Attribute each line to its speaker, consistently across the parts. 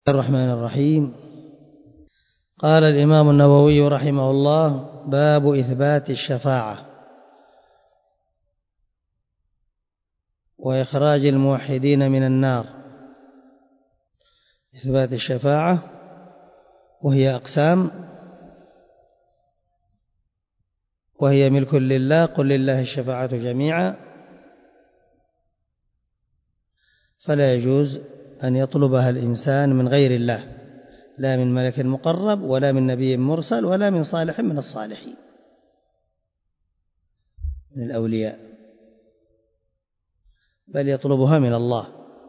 Speaker 1: الرحمن الرحيم. قال الإمام النووي رحمه الله: باب إثبات الشفاعة وإخراج الموحدين من النار. إثبات الشفاعة وهي أقسام، وهي ملك لله، قل لله الشفاعة جميعا، فلا يجوز أن يطلبها الإنسان من غير الله، لا من ملك مقرب ولا من نبي مرسل ولا من صالح من الصالحين من الأولياء، بل يطلبها من الله.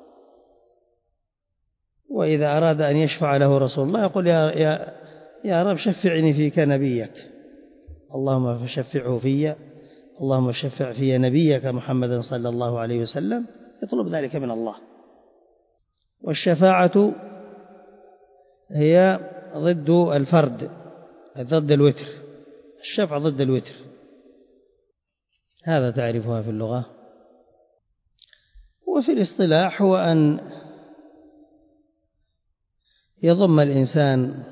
Speaker 1: وإذا أراد أن يشفع له رسول الله يقول: يا رب شفعني فيك نبيك، اللهم فشفعه في، اللهم شفع في نبيك محمد صلى الله عليه وسلم، يطلب ذلك من الله. والشفاعة هي ضد الفرد، ضد الوتر، الشفع ضد الوتر، هذا تعرفها في اللغة. وفي الاصطلاح هو أن يضم الإنسان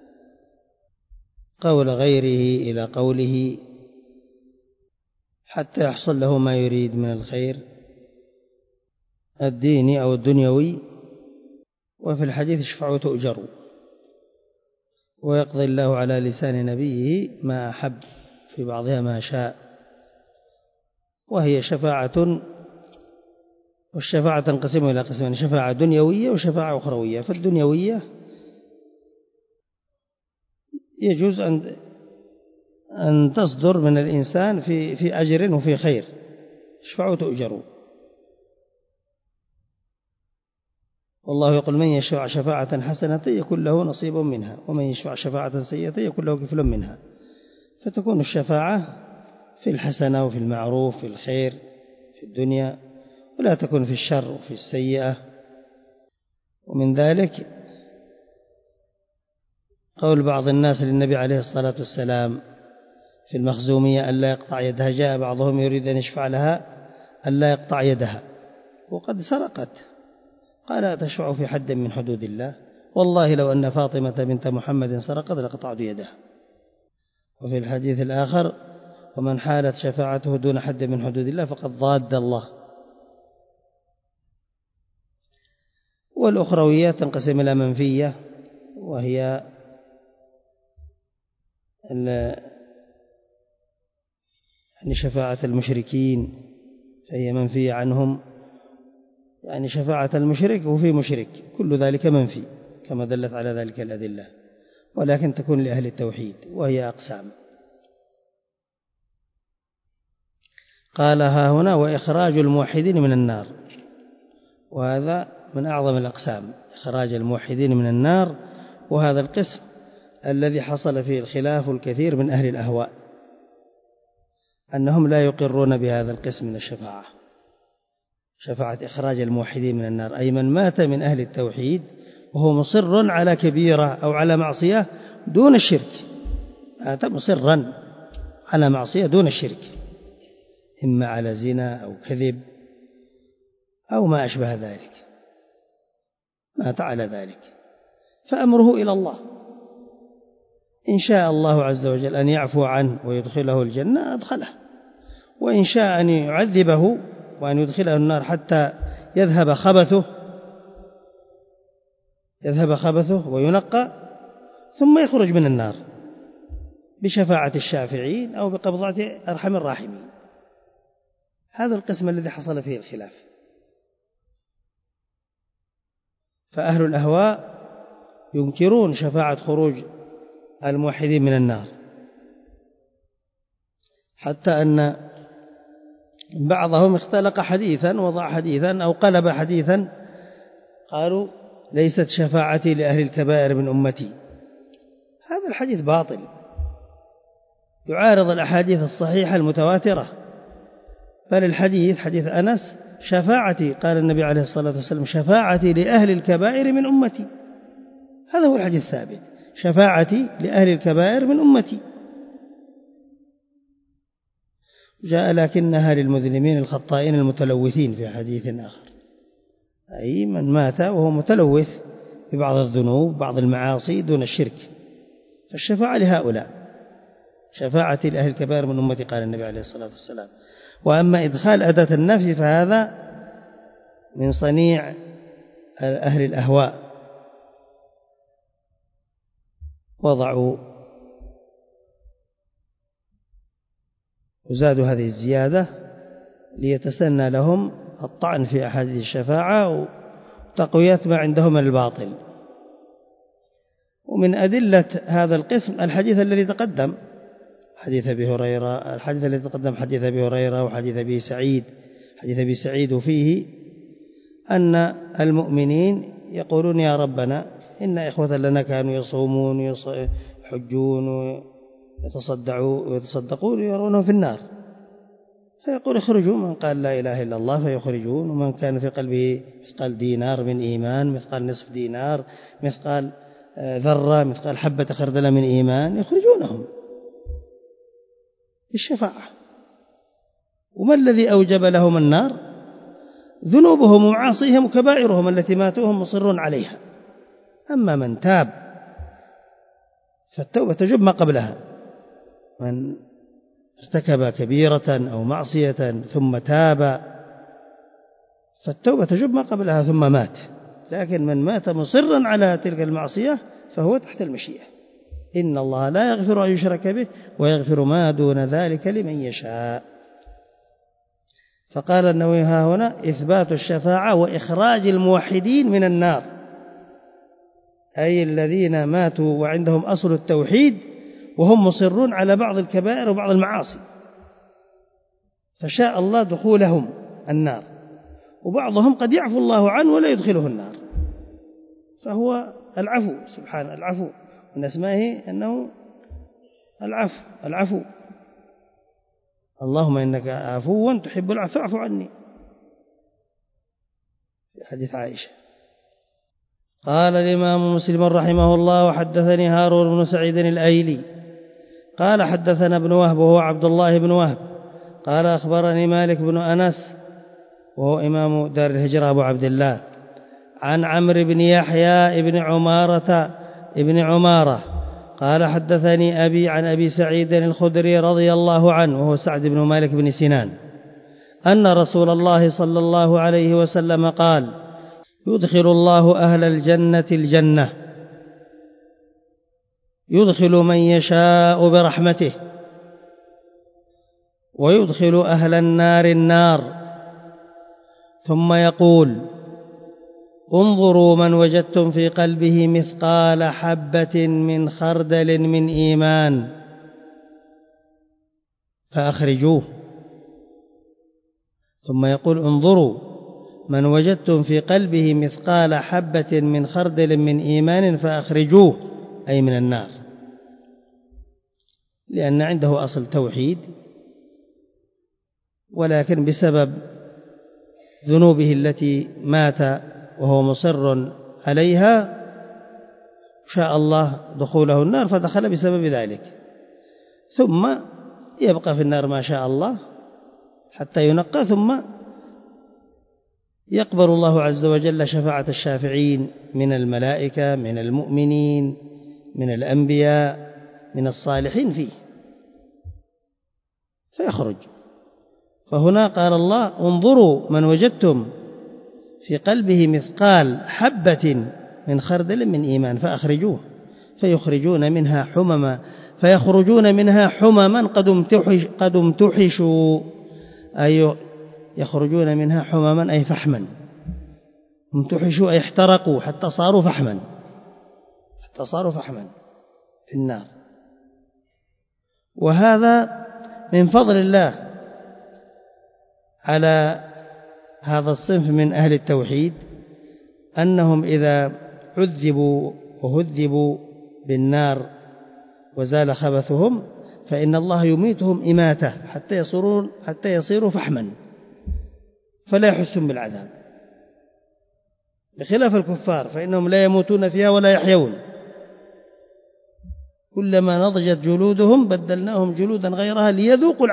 Speaker 1: قول غيره إلى قوله حتى يحصل له ما يريد من الخير الديني أو الدنيوي. وفي الحديث: اشفعوا تؤجروا، ويقضي الله على لسان نبيه ما أحب، في بعضها ما شاء. وهي شفاعة، والشفاعة تنقسم إلى قسمين: شفاعة دنيوية وشفاعة أخروية. فالدنيوية يجوز أن تصدر من الإنسان في أجر وفي خير، اشفعوا تؤجروا. والله يقول: من يشفع شفاعة حسنة يكون له نصيب منها، ومن يشفع شفاعة سيئة يكون له كفل منها. فتكون الشفاعة في الحسنة وفي المعروف في الخير في الدنيا، ولا تكون في الشر وفي السيئة. ومن ذلك قول بعض الناس للنبي عليه الصلاة والسلام في المخزومية ألا يقطع يدها، جاء بعضهم يريد أن يشفع لها ألا يقطع يدها وقد سرقت، قال: تشفع في حد من حدود الله؟ والله لو أن فاطمة بنت محمد سرقت لقطعت يدها. وفي الحديث الآخر: ومن حالت شفاعته دون حد من حدود الله فقد ضاد الله. والأخرويات تنقسم إلى منفية، وهي يعني شفاعة المشركين، فهي منفية عنهم، يعني شفاعة المشرك وفي مشرك، كل ذلك منفي كما دلت على ذلك الأدلة، ولكن تكون لأهل التوحيد، وهي أقسام. قال: ها هنا: وإخراج الموحدين من النار. وهذا من أعظم الأقسام، إخراج الموحدين من النار. وهذا القسم الذي حصل فيه الخلاف الكثير من أهل الأهواء، أنهم لا يقرون بهذا القسم من الشفاعة، شفاعة إخراج الموحدين من النار، أي من مات من أهل التوحيد وهو مصر على كبيرة أو على معصية دون الشرك، مات مصرا على معصية دون الشرك، إما على زنا أو كذب أو ما أشبه ذلك، مات على ذلك، فأمره إلى الله. إن شاء الله عز وجل أن يعفو عنه ويدخله الجنة أدخله، وإن شاء أن يعذبه وأن يدخله النار حتى يذهب خبثه وينقى، ثم يخرج من النار بشفاعة الشافعين أو بقبضة أرحم الراحمين. هذا القسم الذي حصل فيه الخلاف. فأهل الأهواء ينكرون شفاعة خروج الموحدين من النار، حتى أن بعضهم اختلق حديثا، وضع حديثا أو قلب حديثا، قالوا: ليست شفاعتي لأهل الكبائر من أمتي. هذا الحديث باطل، يعارض الأحاديث الصحيحة المتواترة. بل الحديث حديث أنس: شفاعتي، قال النبي عليه الصلاة والسلام: شفاعتي لأهل الكبائر من أمتي. هذا هو الحديث الثابت: شفاعتي لأهل الكبائر من أمتي. جاء: لكنها للمذنبين الخطائين المتلوثين، في حديث آخر، أي من مات وهو متلوث ببعض الذنوب بعض المعاصي دون الشرك، فالشفاعة لهؤلاء، شفاعة لأهل الكبائر من أمتي قال النبي عليه الصلاة والسلام. وأما إدخال أداة النفي فهذا من صنيع أهل الأهواء، وضعوا وزادوا هذه الزيادة ليتسنى لهم الطعن في أحاديث الشفاعة وتقوية ما عندهم من الباطل. ومن أدلة هذا القسم الحديث الذي تقدم، حديث أبي هريرة، الحديث الذي تقدم حديث أبي هريرة وحديث أبي سعيد، حديث أبي سعيد وفيه أن المؤمنين يقولون يا ربنا إن إخوة لنا كانوا يصومون ويحجون ويتصدقون ويرونه في النار، فيقول اخرجوا من قال لا إله إلا الله فيخرجون، ومن كان في قلبه مثقال دينار من إيمان، مثقال نصف دينار، مثقال ذرة، مثقال حبة خردل من إيمان، يخرجونهم بالشفاعة. وما الذي أوجب لهم النار؟ ذنوبهم ومعاصيهم وكبائرهم التي ماتوهم مصر عليها. أما من تاب فالتوبة تجب ما قبلها، من ارتكب كبيرة أو معصية ثم تاب فالتوبة تجب ما قبلها ثم مات. لكن من مات مصرا على تلك المعصية فهو تحت المشيئة. إن الله لا يغفر أن يشرك به ويغفر ما دون ذلك لمن يشاء. فقال النووي ها هنا إثبات الشفاعة وإخراج الموحدين من النار، أي الذين ماتوا وعندهم أصل التوحيد وهم مصرون على بعض الكبائر وبعض المعاصي، فشاء الله دخولهم النار، وبعضهم قد يعفو الله عنه ولا يدخله النار، فهو العفو سبحانه. العفو من أسمائه أنه العفو. اللهم إنك عفو تحب العفو فاعف عني، في حديث عائشة. قال الإمام مسلم رحمه الله وحدثني هارون بن سعيد الأيلي قال حدثنا ابن وهب وهو عبد الله بن وهب قال أخبرني مالك بن أنس وهو إمام دار الهجرة أبو عبد الله عن عمرو بن يحيى ابن عمارة قال حدثني أبي عن أبي سعيد الخدري رضي الله عنه وهو سعد بن مالك بن سنان أن رسول الله صلى الله عليه وسلم قال يدخل الله أهل الجنة يدخل من يشاء برحمته ويدخل أهل النار ثم يقول انظروا من وجدتم في قلبه مثقال حبة من خردل من إيمان فأخرجوه. ثم يقول انظروا من وجدتم في قلبه مثقال حبة من خردل من إيمان فأخرجوه، أي من النار، لأن عنده أصل توحيد، ولكن بسبب ذنوبه التي مات وهو مصر عليها شاء الله دخوله النار فدخل بسبب ذلك، ثم يبقى في النار ما شاء الله حتى ينقى، ثم يقبل الله عز وجل شفاعة الشافعين من الملائكة من المؤمنين من الأنبياء من الصالحين فيه فيخرج. فهنا قال الله انظروا من وجدتم في قلبه مثقال حبة من خردل من إيمان فأخرجوه، فيخرجون منها حمما قد امتحشوا، أي يخرجون منها حمما أي فحما، امتحشوا أي احترقوا حتى صاروا فحما في النار. وهذا من فضل الله على هذا الصنف من أهل التوحيد، أنهم إذا عذبوا وهذبوا بالنار وزال خبثهم فإن الله يميتهم إماتة حتى يصيروا فحما فلا يحسون بالعذاب، بخلاف الكفار فإنهم لا يموتون فيها ولا يحيون، كلما نضجت جلودهم بدلناهم جلودا غيرها ليذوقوا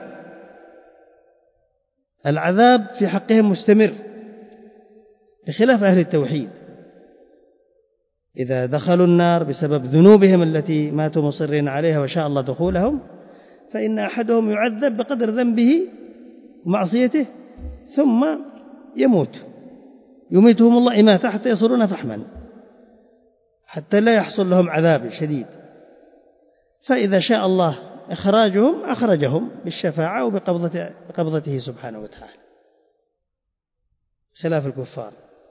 Speaker 1: العذاب في حقهم مستمر، بخلاف أهل التوحيد إذا دخلوا النار بسبب ذنوبهم التي ماتوا مصرين عليها وشاء الله دخولهم، فإن أحدهم يعذب بقدر ذنبه ومعصيته ثم يميتهم الله إماتة حتى يصيرون فحما، حتى لا يحصل لهم عذاب شديد. فإذا شاء الله إخراجهم أخرجهم بالشفاعة وبقبضته سبحانه وتعالى، خلاف الكفار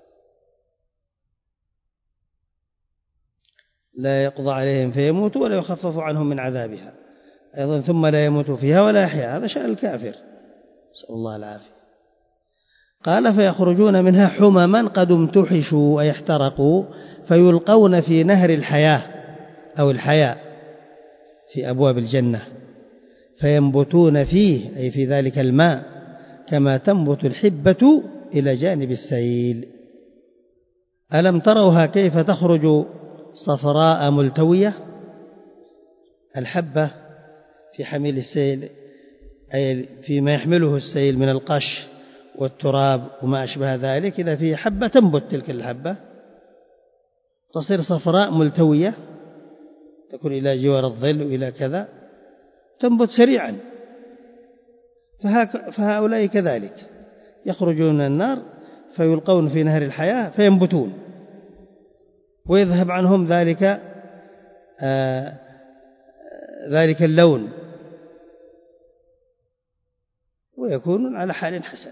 Speaker 1: لا يقضى عليهم فيموتوا ولا يخفف عنهم من عذابها أيضا، ثم لا يموت فيها ولا يحيا، هذا شأن الكافر، نسأل الله العافية. قال فيخرجون منها حمما قد امتحشوا أي احترقوا، فيلقون في نهر الحياة أو الحياة في أبواب الجنة، فينبتون فيه أي في ذلك الماء كما تنبت الحبة إلى جانب السيل. ألم تروها كيف تخرج صفراء ملتوية؟ الحبة في حميل السيل أي فيما يحمله السيل من القش والتراب وما أشبه ذلك، إذا فيه حبة تنبت تلك الحبة تصير صفراء ملتوية، تكون إلى جوار الظل وإلى كذا، تنبت سريعا. فهؤلاء كذلك يخرجون من النار فيلقون في نهر الحياة فينبتون، ويذهب عنهم ذلك اللون، ويكونون على حال حسن.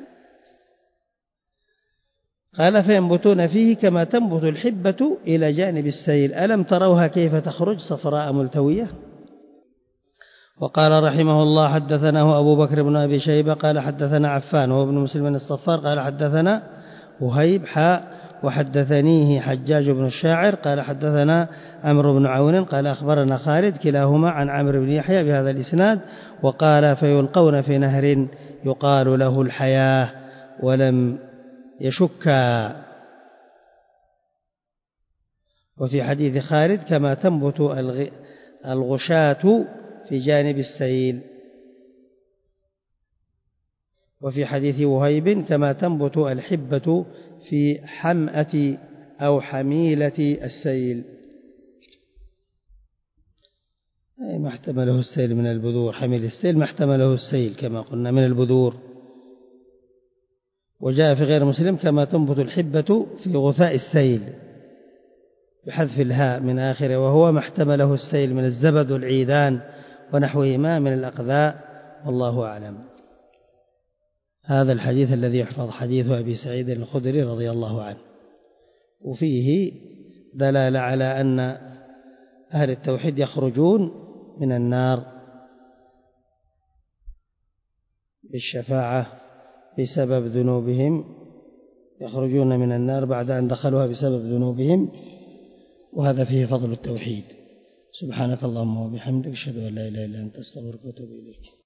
Speaker 1: قال فينبتون فيه كما تنبت الحبة إلى جانب السيل. ألم تروها كيف تخرج صفراء ملتوية؟ وقال رحمه الله حدثناه أبو بكر بن أبي شيبة قال حدثنا عفان وابن مسلم الصفار قال حدثنا وهيب وحدثنيه حجاج بن الشاعر قال حدثنا عمرو بن عون قال أخبرنا خالد كلاهما عن عمرو بن يحيى بهذا الإسناد. وقال فيلقون في نهر يقال له الحياة ولم يشكا. وفي حديث خالد كما تنبت الغشاة في جانب السيل. وفي حديث وهيب كما تنبت الحبة في حمأة أو حميلة السيل، أي ما احتمله السيل من البذور، حميل السيل ما احتمله السيل كما قلنا من البذور. وجاء في غير مسلم كما تنبت الحبة في غثاء السيل بحذف الهاء من آخره، وهو ما احتمله السيل من الزبد والعيدان ونحوهما من الأقذاء، والله أعلم. هذا الحديث الذي يحفظ حديث أبي سعيد الخدري رضي الله عنه، وفيه دلالة على أن أهل التوحيد يخرجون من النار بالشفاعة بسبب ذنوبهم، يخرجون من النار بعد أن دخلوها بسبب ذنوبهم، وهذا فيه فضل التوحيد. سبحانك اللهم وبحمدك أشهد أن لا إله إلا أنت أستغفرك وأتوب إليك.